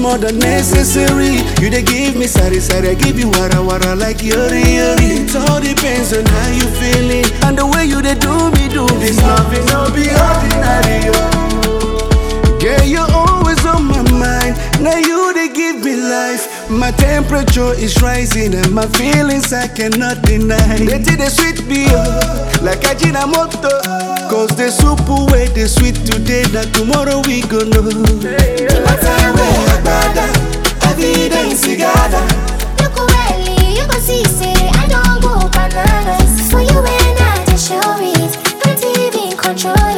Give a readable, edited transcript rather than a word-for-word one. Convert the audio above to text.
more than necessary. You they give me sari sari, I give you wara wara like yori yori. It all depends on how you feeling and the way you they do me. This loving no be ordinary, yo. Girl, you're always on my mind. Now you they give me life. My temperature is rising and my feelings I cannot deny. They did the sweet be like a Ajinomoto. Cause the soup way the sweet today, that tomorrow we go know. Evidence together. Look away, you go see, say I don't go bananas. For you and I to show it, don't even control it.